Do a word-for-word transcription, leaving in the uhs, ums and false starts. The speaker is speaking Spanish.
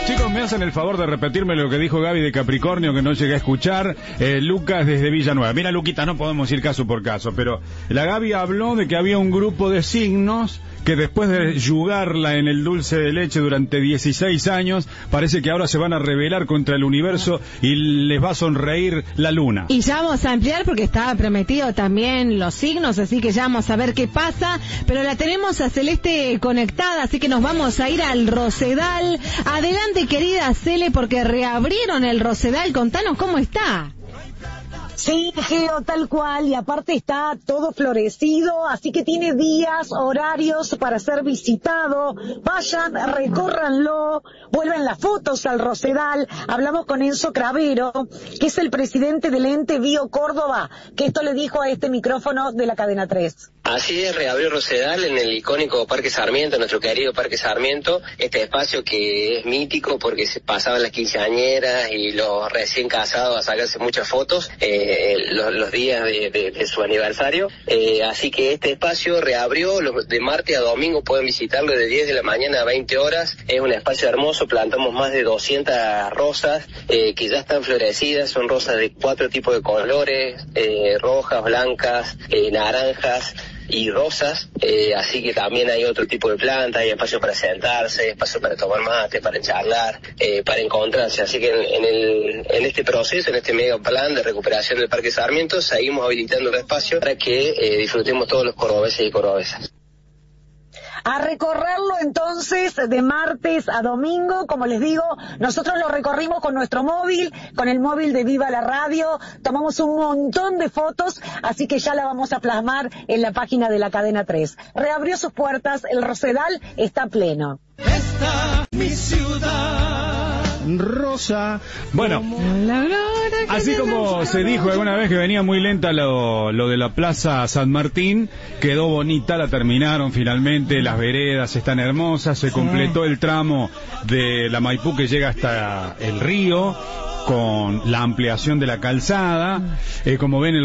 Chicos, me hacen el favor de repetirme lo que dijo Gaby de Capricornio, que no llegué a escuchar. eh, Lucas desde Villanueva. Mira, Luquita, no podemos ir caso por caso, pero la Gaby habló de que había un grupo de signos que después de yugarla en el dulce de leche durante dieciséis años, parece que ahora se van a rebelar contra el universo y les va a sonreír la luna. Y ya vamos a ampliar porque estaba prometido también los signos, así que ya vamos a ver qué pasa, pero la tenemos a Celeste conectada, así que nos vamos a ir al Rosedal. Adelante, querida Cele, porque reabrieron el Rosedal, contanos cómo está. Sí, Geo, tal cual, y aparte está todo florecido, así que tiene días, horarios para ser visitado. Vayan, recórranlo, vuelven las fotos al Rosedal. Hablamos con Enzo Cravero, que es el presidente del ente Bio Córdoba, que esto le dijo a este micrófono de la Cadena tres. Así es, reabrió Rosedal en el icónico Parque Sarmiento, nuestro querido Parque Sarmiento, este espacio que es mítico porque se pasaban las quinceañeras y los recién casados a sacarse muchas fotos eh, los, los días de, de, de su aniversario, eh, así que este espacio reabrió, los, de martes a domingo pueden visitarlo de diez de la mañana a veinte horas, es un espacio hermoso, plantamos más de doscientas rosas eh, que ya están florecidas, son rosas de cuatro tipos de colores, eh, rojas, blancas, eh, naranjas y rosas, eh, así que también hay otro tipo de plantas, hay espacio para sentarse, espacio para tomar mate, para charlar, eh, para encontrarse, así que en, en, el, en este proceso, en este mega plan de recuperación del Parque Sarmiento, seguimos habilitando el espacio para que eh, disfrutemos todos los cordobeses y cordobesas. A recorrerlo entonces de martes a domingo, como les digo, nosotros lo recorrimos con nuestro móvil, con el móvil de Viva la Radio, tomamos un montón de fotos, así que ya la vamos a plasmar en la página de la Cadena tres. Reabrió sus puertas, el Rosedal está pleno. Esta mi ciudad rosa. Bueno, así como se dijo alguna vez que venía muy lenta lo, lo de la Plaza San Martín, quedó bonita, la terminaron finalmente, las veredas están hermosas, se completó el tramo de la Maipú que llega hasta el río, con la ampliación de la calzada, eh, como ven el